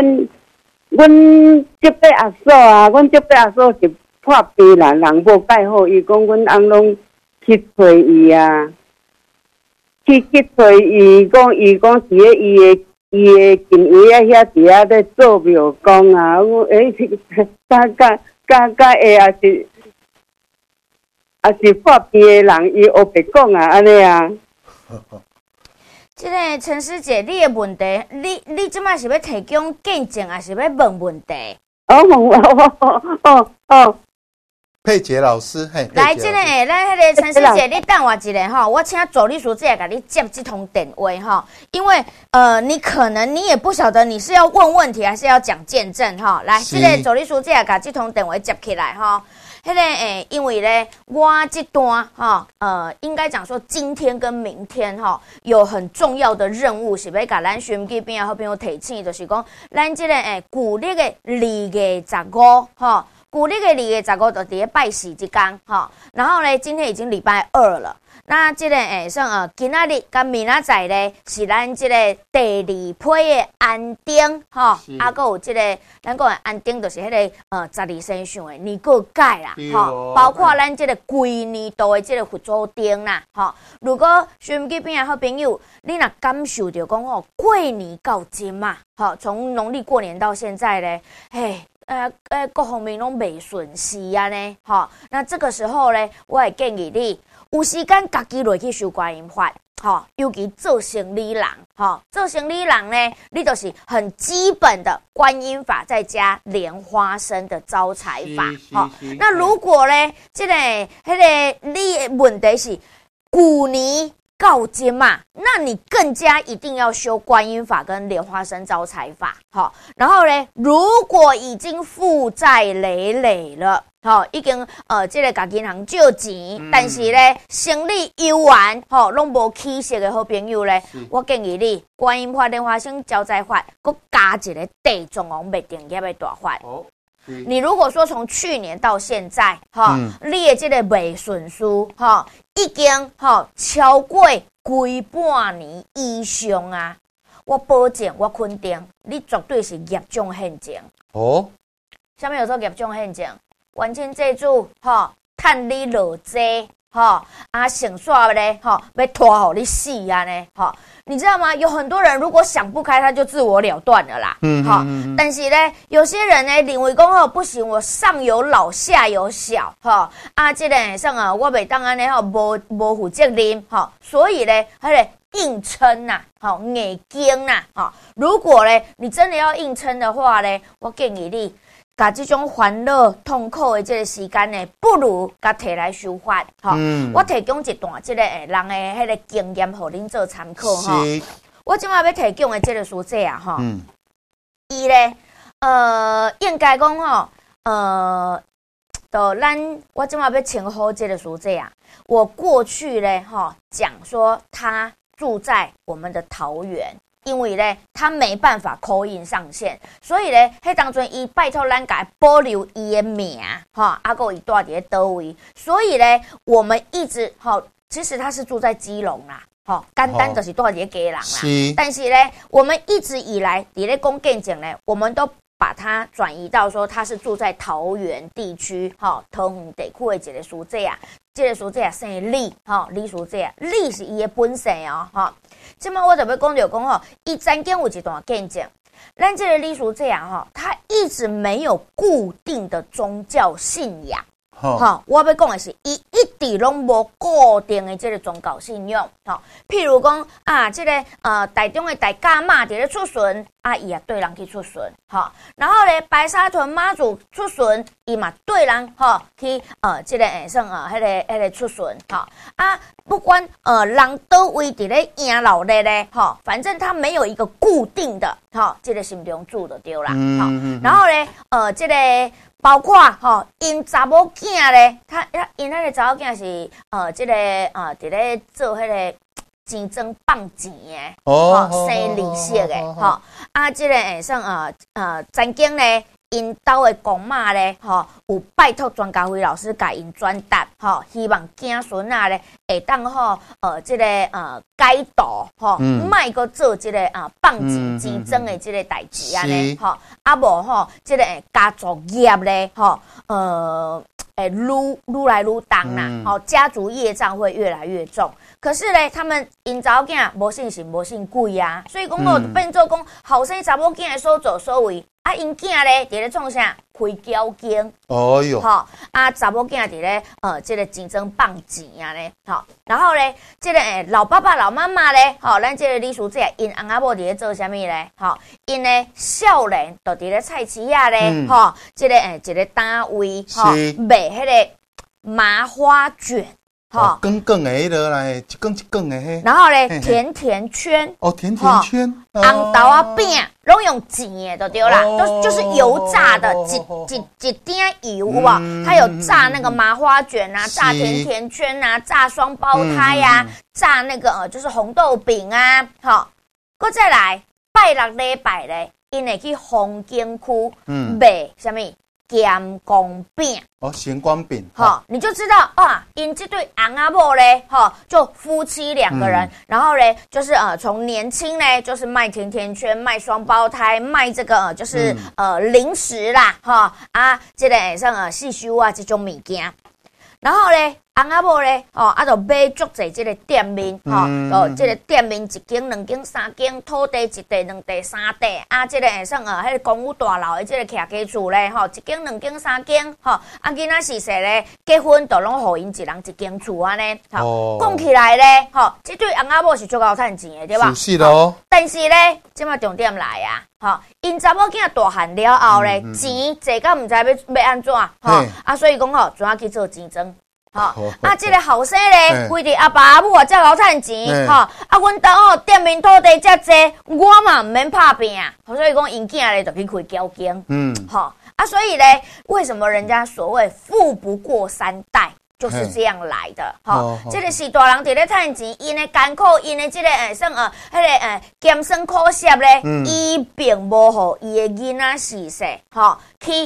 阮这辈阿嫂啊，是破病啦，人无介好，伊讲阮翁拢去找伊啊。去找伊讲伫咧伊的近位啊遐伫遐咧做庙公啊，甲也是破病的人，伊学白讲啊，安尼啊。
这个陈师姐，你的问题，你即摆是要提供见证，还是要问问题？
佩杰老师，嘿，
来，这个咱迄个陈师姐，你等我一下哈，我请助理书记来给你接这通电话哈，因为你可能你也不晓得你是要问问题还是要讲见证哈。来，这个助理书记来把这通电话接起来哈。迄个因为咧，我这段哈应该讲说今天跟明天哈有很重要的任务，是要甲咱收音机边好朋友提醒，就是讲咱这个旧历的2月15哈。古历的2月15就伫咧拜四这天哈，然后呢，今天已经礼拜2了。那这个算今仔日跟明仔载咧是咱这个第2批的安定哈，还有这个咱讲的安定就是迄个12生肖的年过界啦哈，包括咱这个规年度的这个佛祖灯啦哈。如果收音机边的好朋友，你若感受到讲过年到今嘛，好，从农历过年到现在咧，嘿。各方面拢未顺时啊呢，吼，那这个时候呢，我会建议你有时间家己落去修观音法，吼，尤其做生理人，吼，做生理人呢，你就是很基本的观音法，再加莲花生的招财法，吼。那如果呢，这个你的问题是旧年告今嘛，那你更加一定要修观音法跟莲花生招财法，好，然后呢，如果已经负债累累了，好，已经这个甲银行借钱，但是呢，生理游玩，好，拢无起色的好朋友呢，我建议你观音法、莲花生招财法，佮加一个地藏王灭定业的大法。 你如果说从去年到现在，你的这个卖损失，已经超过规半年以上啊！我保证，我肯定，你绝对是业障现前。
哦，
下面有说业障现前，完全这主，趁你落济。想煞咧，要拖好你死啊呢，你知道吗？有很多人如果想不开，他就自我了断了啦，但是呢，有些人呢认为讲不行，我上有老下有小，这个像我袂当安尼无负责任，所以呢，他得硬撑呐，硬扛呐，如果呢你真的要硬撑的话呢，我建议你。把这种烦恼、痛苦的这个时间呢，不如甲摕来修法。我提供一段这个人的迄个经验，互恁做参考哈。我今晚要提供的这个书籍啊，伊咧应该讲我今晚要称呼这个书籍啊。我过去咧讲说他住在我们的桃园。因为呢，他没办法 call in 上线，所以呢，迄当阵伊拜托咱家保留伊的名，还有伊住伫倒位，所以呢，我们一直其实他是住在基隆啦，简单就是住伫基隆啦，但是呢，我们一直以来伫咧讲见证呢，我们都把它转移到说他是住在桃园地区，桃园地区的一个书记啊，这个书记啊姓李，李书记啊，李是伊的本姓哦，这么我就要讲就讲伊曾经有一段见证，咱这个李书记啊，他一直没有固定的宗教信仰。我要讲的是，伊一直拢无固定的这个宗教信仰。譬如讲这个台中的大甲妈伫咧出巡，伊也对人去出巡。然后咧白沙屯妈祖出巡，伊嘛对人去这个迄个出巡。不管人倒位伫咧迎老的咧，反正他没有一个固定的这个心中住就对啦。然后咧这个。包括因查某囝咧，因那个查某囝是这个伫咧做迄个钱庄放钱的，生利息的，这个像曾经咧。因兜的公妈咧，有拜托专家辉老师甲因转达，希望囝孙仔咧会当这个改道，莫个做这个放钱庄的这个代志安尼，无这个家族业咧，愈来愈重啦，家族业障会越来越重。可是咧，他们因查某囝无信心、无信鬼啊，所以讲变做讲后生查某囝的所作所为。因囝咧伫咧创啥开交经，哦哟，查某囝伫咧这个钱庄放钱啊咧，然后咧这个老爸爸老妈妈咧，咱这个李书记因翁仔某伫咧做啥物咧，因咧少年就伫咧菜市仔咧，这个一个单位卖迄个麻花卷。
卷卷的迄落来，一卷一卷的迄。
然后咧，甜甜圈。
甜甜圈。
红豆啊饼，拢用煎的就对啦，就是油炸的，一点油哇，它有炸那个麻花卷啊，炸甜甜圈啊，炸双胞胎啊，炸那个就是红豆饼啊，搁再来拜六礼拜咧，因会去风景区卖什么？咸光饼
咸光饼，
你就知道因这对翁仔某咧，就夫妻两个人，然后咧就是从年轻咧就是卖甜甜圈、卖双胞胎、卖这个就是零食啦，这个像四修啊这种物件，然后咧。翁仔某咧，就买足侪这个店面，这个店面一间、两间、三间，土地一地、两地、三地，这个像迄个公寓大楼的这个徛家厝咧，一间、两间、三间，囡仔是说咧，结婚就拢互因一人一间厝安尼，讲起来咧，这对翁仔某是足够趁钱的，对吧？
是咯。
但是咧，即马重点来啊，因查某囝大汉了后咧，钱坐到毋知要安怎，所以讲怎啊去做钱庄。这个后生咧，规日阿爸阿母才够趁钱，阮兜店面土地遮济，我嘛毋免拍拼，所以讲因囝咧就去开交经，所以咧，为什么人家所谓富不过三代？就是这样来的，这个是大人伫咧趁钱，因的艰苦，因的这个算迄个艰辛苦涩咧，伊并无互伊的囡仔是说，去改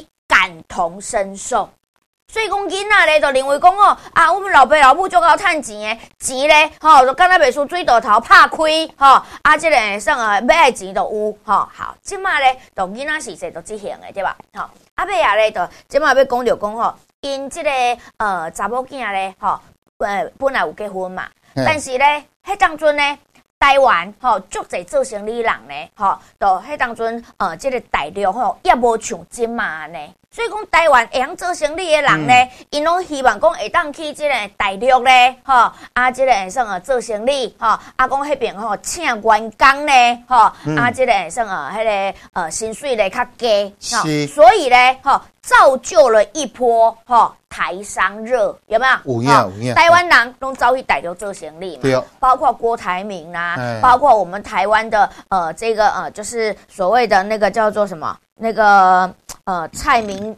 感同身受。所以讲囡仔咧，就认为讲哦，我们老爸老母足够趁钱的，钱咧，就敢若袂输水道头拍开，这个会算要爱钱就有，好，即马咧，就囡仔时势就即型的对吧？尾仔咧，就即马要讲着讲因即个查某囝咧，本来有结婚嘛，但是咧，迄当阵咧。台湾足侪做生意人咧，就迄当阵即个大陆也无像即马呢。所以讲台湾会晓做生意的人咧，因拢希望讲会当去即个大陆咧，即个会算做生意，讲迄边请员工咧，即个会算迄个薪水咧较低，所以咧造就了一波台商热，有没有？
有。
台湾人拢走去大陆做生意嘛，包括郭台铭啦，包括我们台湾的这个就是所谓的那个叫做什么那个蔡明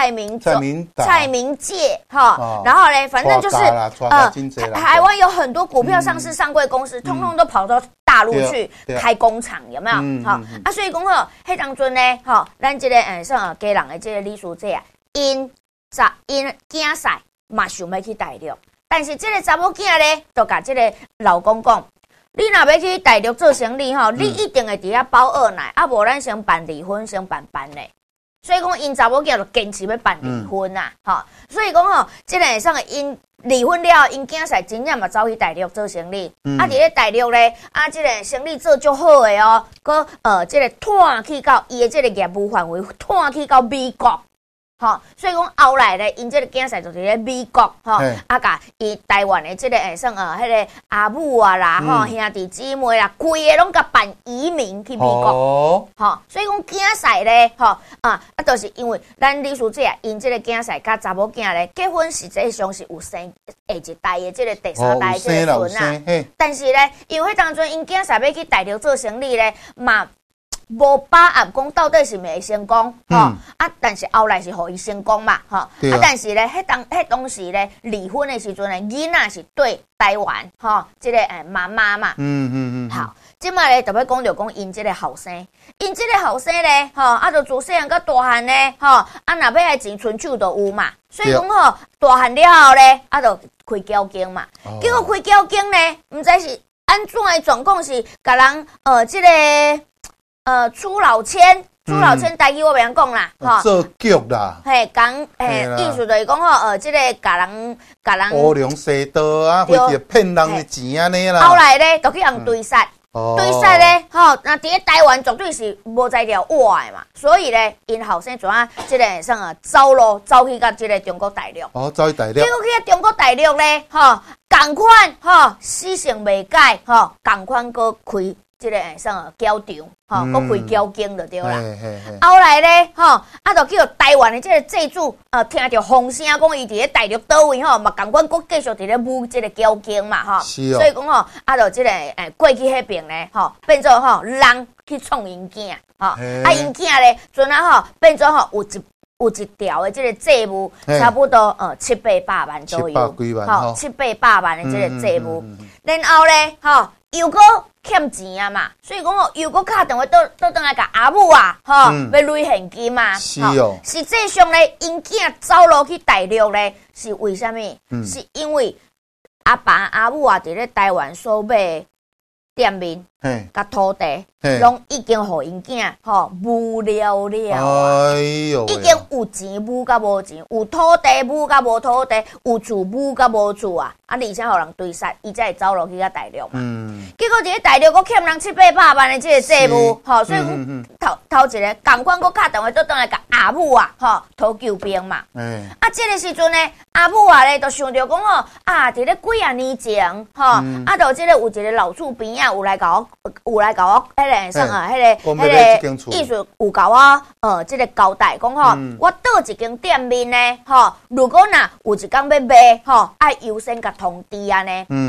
介然后嘞，反正就是台湾有很多股票上市上柜公司，通通都跑到大陆去开工厂，有没有？所以讲迄当阵呢，咱这个算家人的这个李书记啊，因囝婿嘛想要去大陆，但是这个查某囝咧，就甲这个老公讲。你若要去大陆做生意你一定会伫遐包二奶，无咱先办离婚，先办咧。所以讲，因查某囝就坚持要办离婚啊，所以讲即个上因离婚了，因囝婿真正嘛走去大陆做生意，伫咧大陆咧，即个生意做足好诶哦，佮即个拓去到伊诶即个业务范围，拓去到美国。所以讲后来咧，因这个囝婿就伫咧美国，甲伊台湾的这个算迄个阿母啊啦，兄弟姊妹啦，规个拢甲办移民去美国，所以讲囝婿咧，就是因为咱李书记因这个囝婿甲查某囝咧结婚实际上是有生下一代的这个第三代这个孙啊，但是咧，因为迄当阵因囝婿要去大陆做生意咧，嘛。无把握讲到底是咪会成功，但是后来是互伊成功嘛，但是咧，迄当时咧离婚的时阵咧，囡仔是对台湾，即个妈妈嘛，好，即摆咧就要讲着讲因即个后生，因即个后生咧，就自细汉到大汉咧，若要爱钱存手就有嘛，所以讲大汉了后咧，就开交经嘛，结果开交经咧，毋知是安怎的状况是甲人即个。出老千台语我袂晓讲啦，
做局啦，
意思就是讲即个甲人
乌龙西道啊，或者骗人的钱安尼啦。
后来咧，就去人追杀，追杀咧，那伫咧台湾绝对是无在条活的嘛，所以咧，因后生怎即个算走去到即个中国大陆，
走去大陆，
结果去到中国大陆咧，同款死性未改，同款搁开。即个算交场，搁开交经就对啦。后来咧，就叫台湾的即个债主，听到风声讲伊伫咧大陆倒位嘛共款搁继续伫咧舞即个交经嘛，所以讲就即个过去迄边咧，变做人去创因囝，因囝咧，阵变做有一条的即个债务，差不多700-800万左右，700-800万的即个债务，然后咧，又搁欠钱啊嘛，所以讲又搁打电话倒转来甲阿母啊，要lấy现金嘛，实际上咧，因囝走路去大陆咧，是为虾米？是因为阿爸阿母啊，伫咧台湾所买店面、甲土地，拢已经互因囝无了了，已经有钱无甲无钱，有土地无甲无土地，有厝无甲无厝啊！而且互人追杀，伊才会走落去到大陆嘛。结果伫咧大陆，佫欠人700-800万的这个债务，所以头一个共款，佫打电话倒转来甲阿母啊，讨救兵嘛。这个时阵呢，阿母啊咧，就想着讲伫咧几啊年前，就这个有一个老厝边啊，有来甲我迄个算迄个意思有甲我这个交代讲我倒一间店面呢，如果若有一天要卖，爱优先甲通知安尼，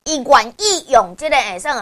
伊愿意用这个会算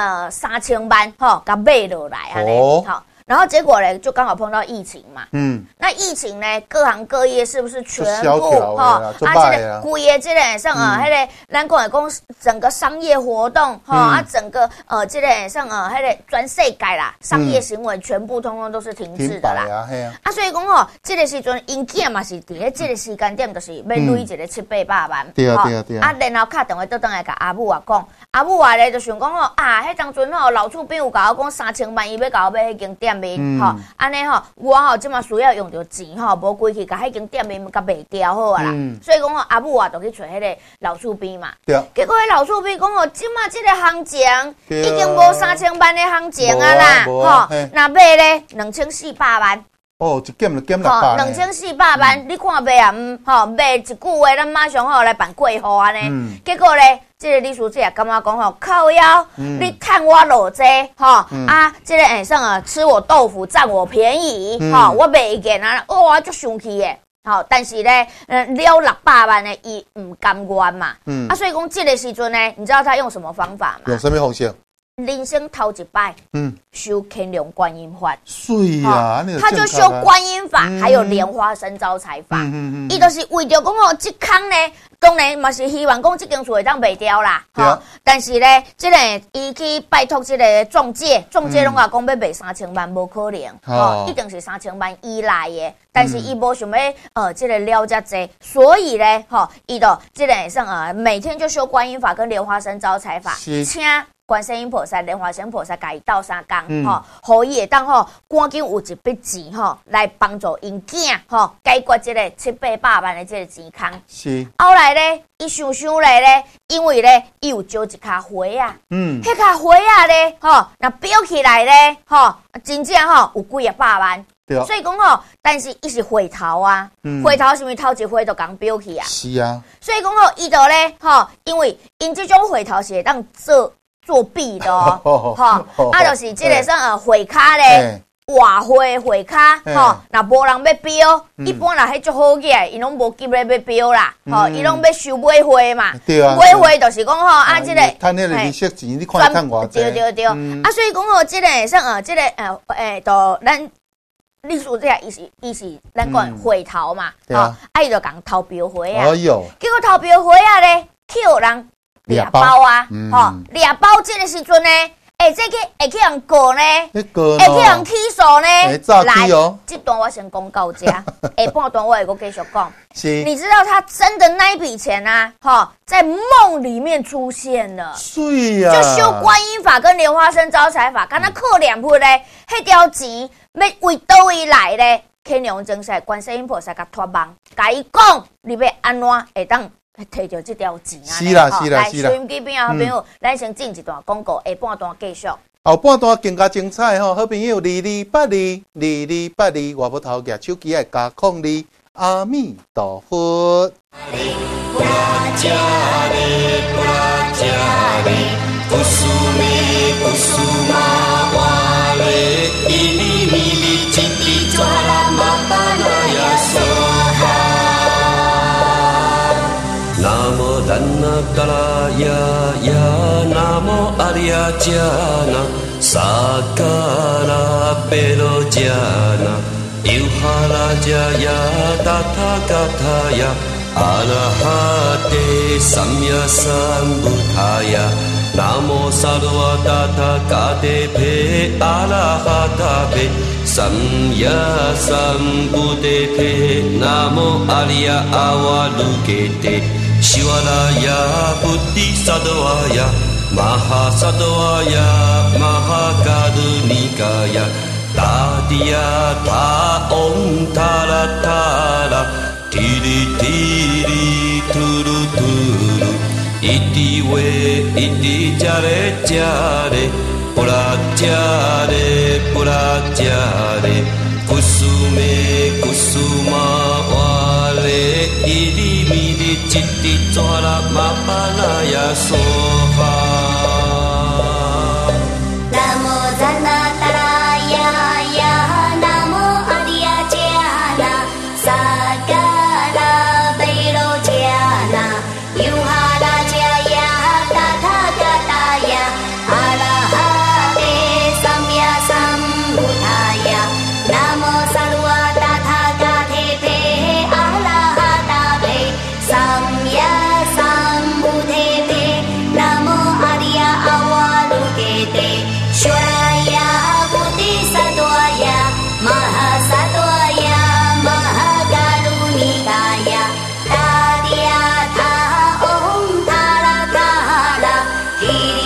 3000万吼，甲买落来安尼，好。然后结果呢，就刚好碰到疫情嘛。那疫情呢，各行各业是不是全部这个规业这个上迄个咱讲的讲整个商业活动整个这个上迄个全世界啦，商业行为全部通通都是停滞的啦。所以讲这个时阵因囝嘛是伫咧这个时间点，就是要累一个700-800万。
对。然后
敲电话倒转来甲阿母讲，阿母咧就想讲迄当阵老厝边有甲我讲3000万，伊要甲我买迄间店。安尼我即马需要用到钱无归去，甲迄间店面甲卖掉好啊啦。所以讲阿母就去找迄个老厝边嘛。对。结果迄老厝边讲即马即个行情已经无3000万的行情啊啦。那买咧2400万。
一减就减600。
2400万，你看卖啊？卖一句话，咱马上来办过户安尼。结果咧。这个李书记也感觉讲靠腰，你看我偌济这个会算吃我豆腐占我便宜我卖件哇就生气的但是咧了600万呢，伊唔甘愿嘛所以讲这个时阵呢，你知道他用什么方法吗？
用什么方式？
人生头一摆修乾隆观音法，
水啊！
他就修观音法，还有莲花生招财法。伊就是为着讲这空呢，当然嘛是希望讲这间厝会当卖掉啦。但是咧，这个伊去拜托这个中介拢讲要卖3000万，无可能一定是3000万以内的。但是伊无想要这个了遮济，所以咧伊就这个上每天就修观音法跟莲花生招财法，请观世音菩萨、莲花生菩萨甲伊斗相共互伊会当赶紧有一笔钱来帮助因囝解决这个700-800万的这个钱空。是。后来咧，伊想咧，因为咧伊有招一卡花啊，迄卡花啊咧那标起来咧真正有几啊百万。所以讲但是伊是回头啊，回头是毋是头一回就讲标起啊？是啊。所以讲伊就咧因为因这种回头是会当作弊的就是这个上回卡咧，外汇回卡那无人要标，一般啦迄足好个，伊拢无急咧要标啦，伊拢要收买会嘛，买会就是讲这个
趁迄个利息钱，你看趁偌济？
对，所以讲这个上这个就咱。历史这伊是咱讲回头嘛，伊就讲投标会啊，结果投标会啊咧，去有人掠包啊，掠包这个时阵呢，这个会去人告呢，会去人起诉呢，来，这段我先讲到这，下半段我会继续讲。你知道他真的那一笔钱啊，在梦里面出现了，就修观音法跟莲花生招财法，跟他扣2倍咧，迄条钱。要为倒位来咧？乾隆真实观世音菩萨甲托梦，甲伊讲，你要安怎会当摕到这条钱啊？
是啦。
来，收音机边好朋友，咱先进一段广告，下半段继续。
后半段更加精彩好朋友2282，2282，我要头举手机爱加02，阿弥陀佛。
Namo Dhanna Kalaya Ya Namo Arya Jana Sakala Pelojana Yuhala Jaya Tathagathaya Arahate Samya Sambuddhaya Namo Sarva Tathagate Phe Arahata Phe Samya Sambuddhate Namo Arya Avalokite Shivaraya Buddhi Sadvaya Mahasadvaya Mahakarunikaya Tadiya Ta Om Tara Tara Tiri Tiri Turu Turu Iti We Iti Jare Jare Pura Jare Pura Jare Kusume Kusuma Wale Iri Miri Chitti Chora Mapanaya Soha
Namo Dhanna Taraya Ya Namo Arya Jana Sakala Vairojana Yuhara Jaya Tatha 哩